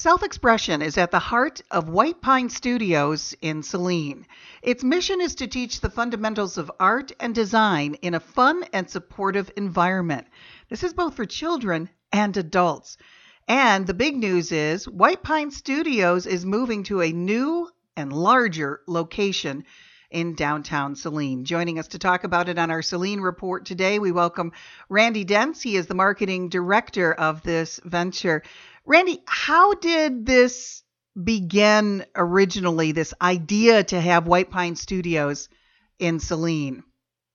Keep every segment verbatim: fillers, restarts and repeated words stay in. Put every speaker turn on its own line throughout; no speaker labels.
Self expression is at the heart of White Pine Studios in Saline. Its mission is to teach the fundamentals of art and design in a fun and supportive environment. This is both for children and adults. And the big news is White Pine Studios is moving to a new and larger location in downtown Saline. Joining us to talk about it on our Saline Report today, we welcome Randy Dentz. He is the marketing director of this venture. Randy, how did this begin originally, this idea to have White Pine Studios in Saline?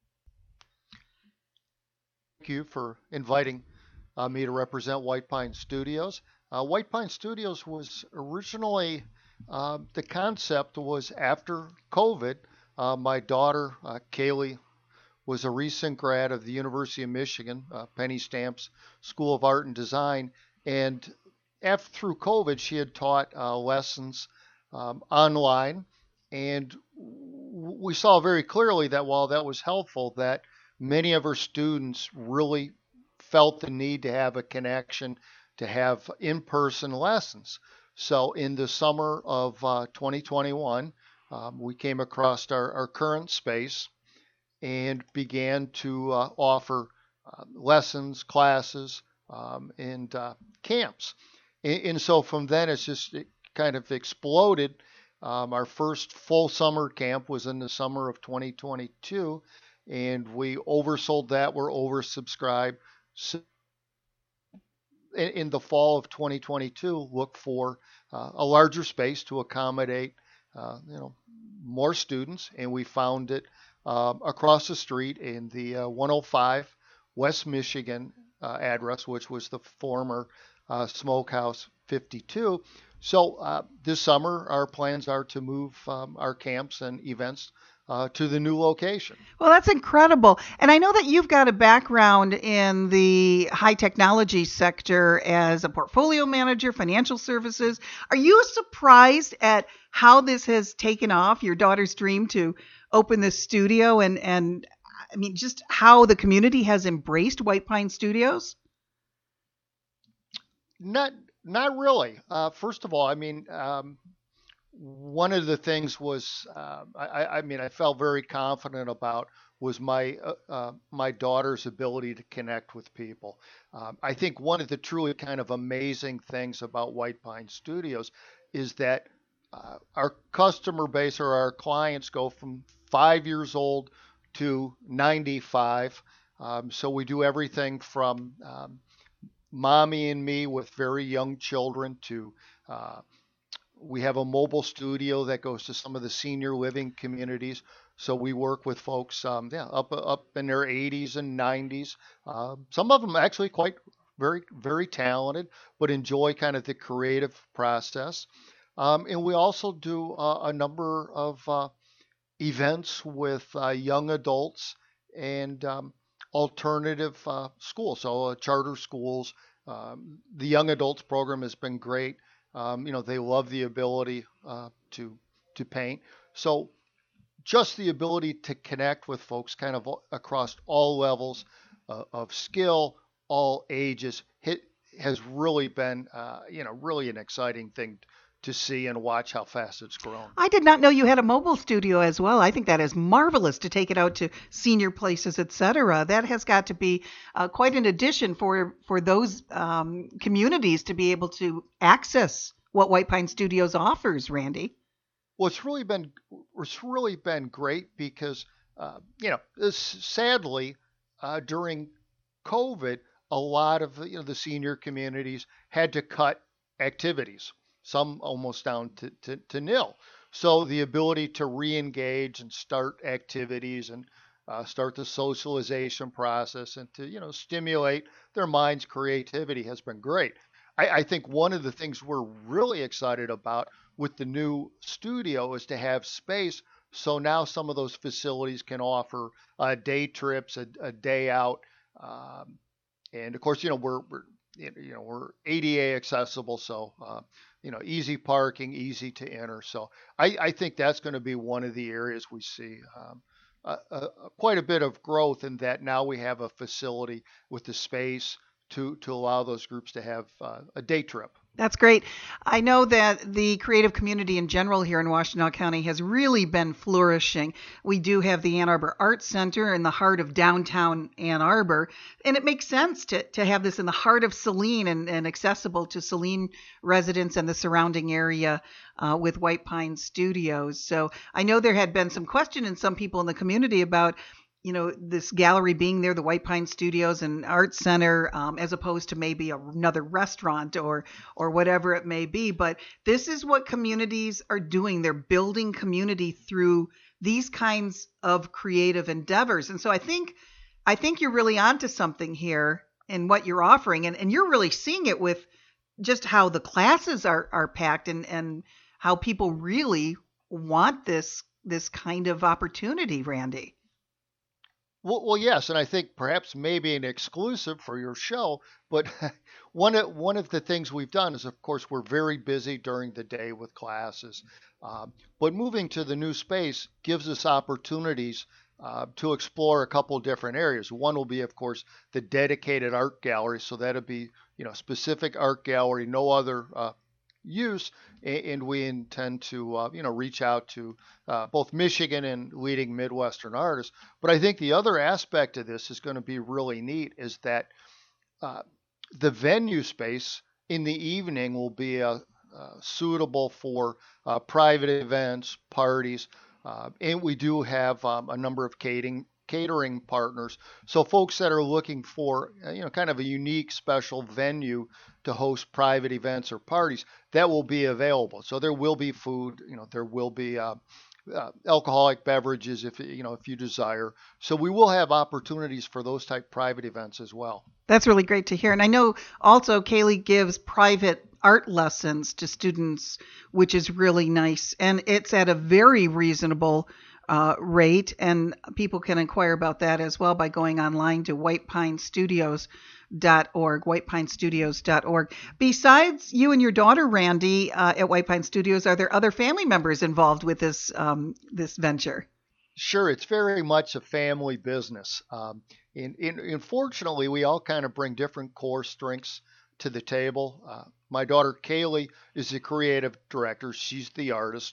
Thank you for inviting uh, me to represent White Pine Studios. Uh, White Pine Studios was originally, uh, the concept was after COVID. Uh, my daughter, uh, Kaylee, was a recent grad of the University of Michigan, uh, Penny Stamps School of Art and Design. And after through COVID, she had taught uh, lessons um, online. And we saw very clearly that while that was helpful, that many of her students really felt the need to have a connection, to have in-person lessons. So in the summer of uh, twenty twenty-one, Um, we came across our, our current space and began to uh, offer uh, lessons, classes, um, and uh, camps. And, and so from then, it's just it kind of exploded. Um, our first full summer camp was in the summer of twenty twenty-two, and we oversold that. We're oversubscribed. So in, in the fall of twenty twenty-two, look for uh, a larger space to accommodate Uh, you know, more students, and we found it um, across the street in the uh, one oh five West Michigan uh, address, which was the former uh, Smokehouse fifty-two. So uh, this summer, our plans are to move um, our camps and events uh, to the new location.
Well, that's incredible. And I know that you've got a background in the high technology sector as a portfolio manager, financial services. Are you surprised at how this has taken off, your daughter's dream to open this studio, and, and I mean, just how the community has embraced White Pine Studios?
Not, not really. Uh, first of all, I mean, um, one of the things was, uh, I, I mean, I felt very confident about was my uh, uh, my daughter's ability to connect with people. Um, I think one of the truly kind of amazing things about White Pine Studios is that uh, our customer base or our clients go from five years old to ninety-five. Um, so we do everything from um, mommy and me with very young children to uh, we have a mobile studio that goes to some of the senior living communities. So we work with folks, um, yeah, up up in their eighties and nineties. Uh, some of them actually quite very very talented, but enjoy kind of the creative process. Um, and we also do uh, a number of uh, events with uh, young adults and um, alternative uh, schools, so uh, charter schools. Um, the young adults program has been great. Um, you know, they love the ability uh, to to paint. So just the ability to connect with folks kind of across all levels uh, of skill, all ages, hit, has really been, uh, you know, really an exciting thing to see and watch how fast it's grown.
I did not know you had a mobile studio as well. I think that is marvelous to take it out to senior places, et cetera. That has got to be uh, quite an addition for for those um, communities to be able to access what White Pine Studios offers, Randy.
Well, it's really been it's really been great because uh, you know this, sadly uh, during COVID, a lot of you know the senior communities had to cut activities, some almost down to, to, to nil. So the ability to re-engage and start activities and uh, start the socialization process and to you know stimulate their mind's creativity has been great. I, I think one of the things we're really excited about with the new studio is to have space. So now some of those facilities can offer uh, day trips, a, a day out, um, and of course, you know we're, we're you know we're A D A accessible, so uh, you know easy parking, easy to enter. So I, I think that's going to be one of the areas we see um, a, a, quite a bit of growth in that now we have a facility with the space to to allow those groups to have uh, a day trip.
That's great. I know that the creative community in general here in Washtenaw County has really been flourishing. We do have the Ann Arbor Arts Center in the heart of downtown Ann Arbor, and it makes sense to, to have this in the heart of Saline and, and accessible to Saline residents and the surrounding area uh, with White Pine Studios. So I know there had been some question in some people in the community about you know, this gallery being there, the White Pine Studios and Arts Center, um, as opposed to maybe another restaurant or or whatever it may be. But this is what communities are doing. They're building community through these kinds of creative endeavors. And so I think I think you're really onto something here in what you're offering. And, and you're really seeing it with just how the classes are, are packed and, and how people really want this this kind of opportunity, Randy.
Well, well, yes, and I think perhaps maybe an exclusive for your show, but one of one of the things we've done is, of course, we're very busy during the day with classes, um, but moving to the new space gives us opportunities uh, to explore a couple different areas. One will be, of course, the dedicated art gallery, so that'll be you know specific art gallery, no other uh, use, and we intend to uh, you know reach out to uh, both Michigan and leading Midwestern artists. But I think the other aspect of this is going to be really neat is that uh, the venue space in the evening will be uh, uh, suitable for uh, private events, parties, uh, and we do have um, a number of catering catering partners. So folks that are looking for, you know, kind of a unique, special venue to host private events or parties, that will be available. So there will be food, you know, there will be uh, uh, alcoholic beverages if you know if you desire. So we will have opportunities for those type private events as well.
That's really great to hear. And I know also Kaylee gives private art lessons to students, which is really nice. And it's at a very reasonable Uh, rate, and people can inquire about that as well by going online to white pine studios dot org, white pine studios dot org. Besides you and your daughter, Randy, uh, at White Pine Studios, are there other family members involved with this um, this venture?
Sure, it's very much a family business. Um, and, and unfortunately, we all kind of bring different core strengths to the table. Uh, my daughter, Kaylee, is the creative director. She's the artist.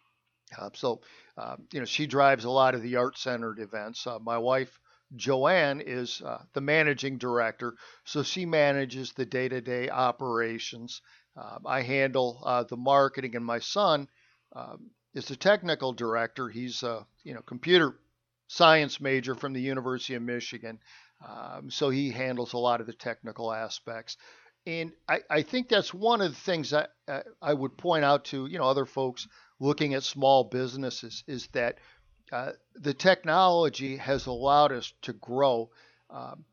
Uh, so, uh, you know, she drives a lot of the art-centered events. Uh, my wife, Joanne, is uh, the managing director, so she manages the day-to-day operations. Uh, I handle uh, the marketing, and my son um, is the technical director. He's a you know computer science major from the University of Michigan, um, so he handles a lot of the technical aspects. And I, I think that's one of the things that uh, I would point out to you know other folks looking at small businesses is that uh, the technology has allowed us to grow um,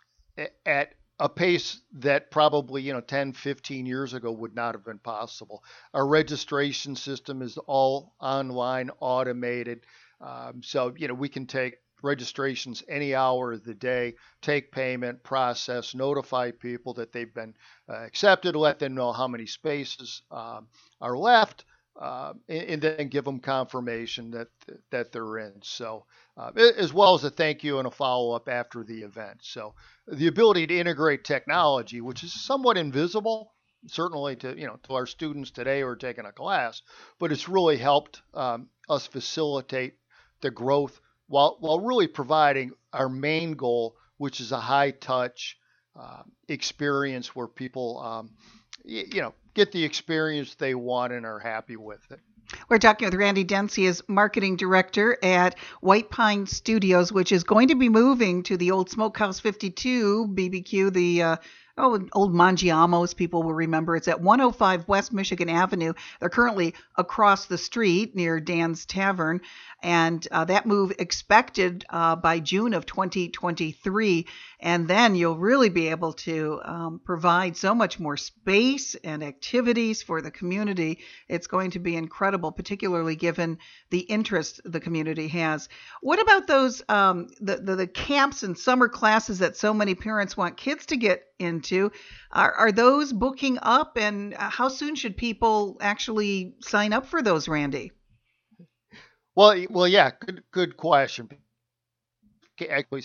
at a pace that probably you know ten, fifteen years ago would not have been possible. Our registration system is all online, automated, um, so you know we can take registrations any hour of the day, take payment, process, notify people that they've been uh, accepted, let them know how many spaces um, are left. Uh, and, and then give them confirmation that that they're in. So, uh, as well as a thank you and a follow up after the event. So, the ability to integrate technology, which is somewhat invisible, certainly to you know to our students today who are taking a class, but it's really helped um, us facilitate the growth while while really providing our main goal, which is a high touch uh, experience where people um, y- you know. get the experience they want and are happy with it.
We're talking with Randy Dentz. He is marketing director at White Pine Studios, which is going to be moving to the old Smokehouse fifty-two B B Q, the uh, oh, old Mangiamo's, people will remember. It's at one oh five West Michigan Avenue. They're currently across the street near Dan's Tavern, and uh, that move expected uh, by June of twenty twenty-three. And then you'll really be able to um, provide so much more space and activities for the community. It's going to be incredible, particularly given the interest the community has. What about those um, the, the the camps and summer classes that so many parents want kids to get into? Are, are those booking up, and how soon should people actually sign up for those, Randy?
Well, well, yeah, good, good question. Actually,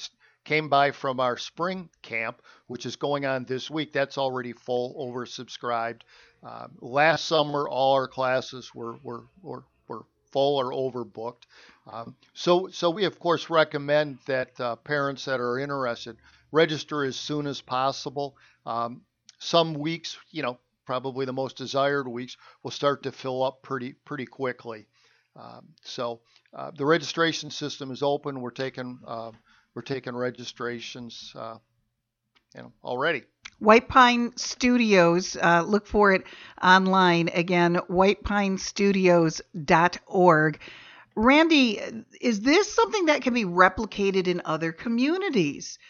came by from our spring camp, which is going on this week. That's already full, oversubscribed. Uh, last summer, all our classes were were were, were full or overbooked. Um, so so we of course recommend that uh, parents that are interested register as soon as possible. Um, some weeks, you know, probably the most desired weeks, will start to fill up pretty pretty quickly. Um, so uh, the registration system is open. We're taking uh, we're taking registrations, uh, you know, already.
White Pine Studios, uh, look for it online. Again, white pine studios dot org. Randy, is this something that can be replicated in other communities?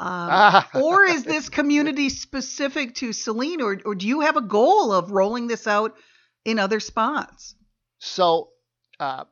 Um, or is this community specific to Saline, or, or do you have a goal of rolling this out in other spots?
So, uh,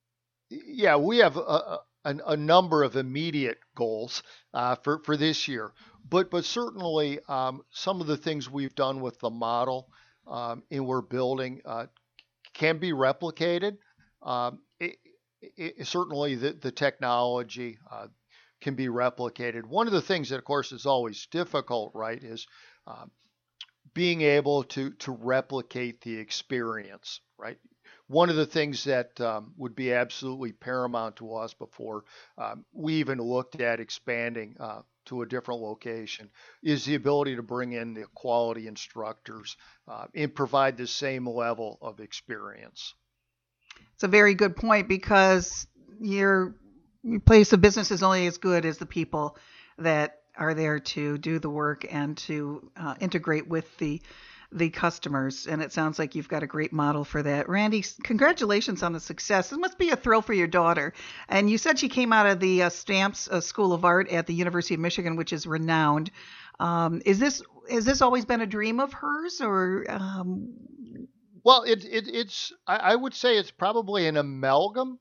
yeah, we have a, a, a number of immediate goals uh, for, for this year, but but certainly um, some of the things we've done with the model um, and we're building uh, can be replicated. Um, it, it, certainly the, the technology uh, can be replicated. One of the things that, of course, is always difficult, right, is um, being able to to replicate the experience, right? One of the things that um, would be absolutely paramount to us before um, we even looked at expanding uh, to a different location is the ability to bring in the quality instructors uh, and provide the same level of experience.
It's a very good point, because your, your place of business is only as good as the people that are there to do the work and to uh, integrate with the the customers. And it sounds like you've got a great model for that. Randy, congratulations on the success. It must be a thrill for your daughter. And you said she came out of the uh, Stamps uh, School of Art at the University of Michigan, which is renowned. Um, is this has this always been a dream of hers, or? Um...
Well, it, it it's I, I would say it's probably an amalgam.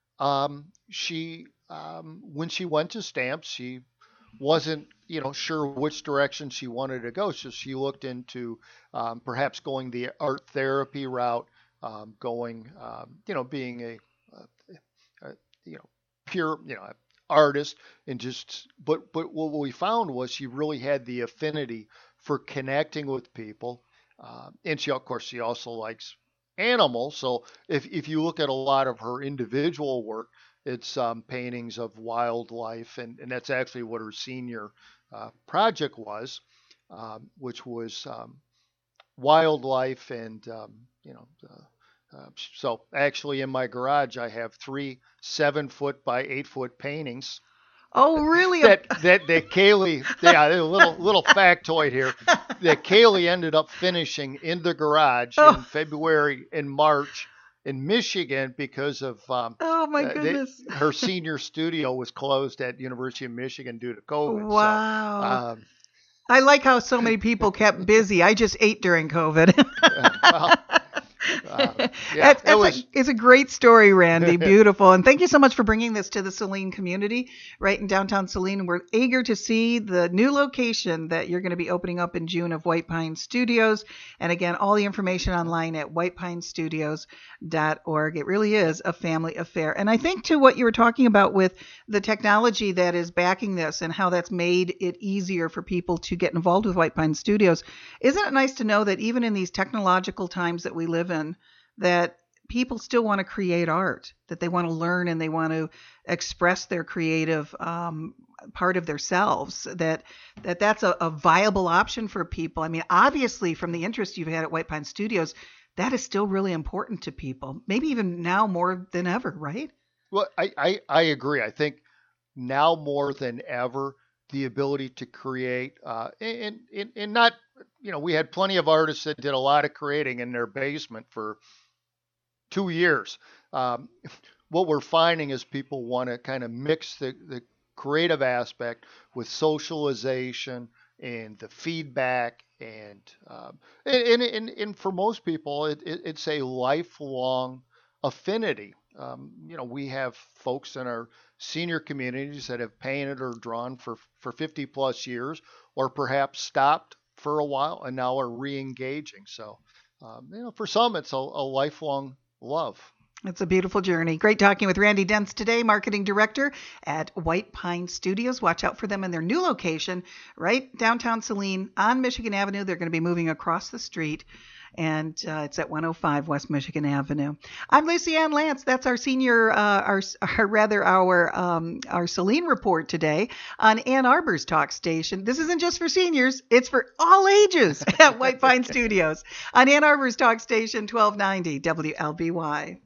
Um, she um, when she went to Stamps, she wasn't, you know, sure which direction she wanted to go. So she looked into um, perhaps going the art therapy route, um, going, um, you know, being a, a, a, you know, pure, you know, artist, and just, but, but what we found was she really had the affinity for connecting with people. Uh, and she, of course, she also likes animals. So if, if you look at a lot of her individual work, it's um, paintings of wildlife, and, and that's actually what her senior uh, project was, um, which was um, wildlife. And, um, you know, uh, uh, so actually in my garage, I have three seven foot by eight foot paintings.
Oh, really?
that, that, that Kaylee, yeah, a little, little factoid here, that Kaylee ended up finishing in the garage oh. in February and March in Michigan because of um,
oh my goodness,
they, her senior studio was closed at University of Michigan due to COVID.
Wow.
So, um,
I like how so many people kept busy. I just ate during COVID.
well, uh, yeah,
that's, that's it was, a, it's a great story, Randy. Beautiful. And thank you so much for bringing this to the Saline community right in downtown Saline. And we're eager to see the new location that you're going to be opening up in June of White Pine Studios. And again, all the information online at white pine studios dot org. It really is a family affair. And I think, too, what you were talking about with the technology that is backing this and how that's made it easier for people to get involved with White Pine Studios. Isn't it nice to know that even in these technological times that we live in, that people still want to create art, that they want to learn and they want to express their creative um, part of themselves, that, that that's a, a viable option for people. I mean, obviously, from the interest you've had at White Pine Studios, that is still really important to people, maybe even now more than ever, right?
Well, I, I, I agree. I think now more than ever, the ability to create, uh, and, and, and not, you know, we had plenty of artists that did a lot of creating in their basement for two years. Um, what we're finding is people want to kind of mix the, the creative aspect with socialization and the feedback. And, um, and, and, and for most people, it, it, it's a lifelong affinity. Um, you know, we have folks in our senior communities that have painted or drawn for, for fifty plus years, or perhaps stopped for a while and now are re-engaging. So, um, you know, for some, it's a, a lifelong love.
It's a beautiful journey. Great talking with Randy Dentz today, Marketing Director at White Pine Studios. Watch out for them in their new location, right downtown Saline on Michigan Avenue. They're going to be moving across the street, and uh, it's at one oh five West Michigan Avenue. I'm Lucy Ann Lance. That's our senior, uh, our, our rather our um, our Saline report today on Ann Arbor's talk station. This isn't just for seniors; it's for all ages at White Pine Studios on Ann Arbor's talk station, twelve ninety W L B Y.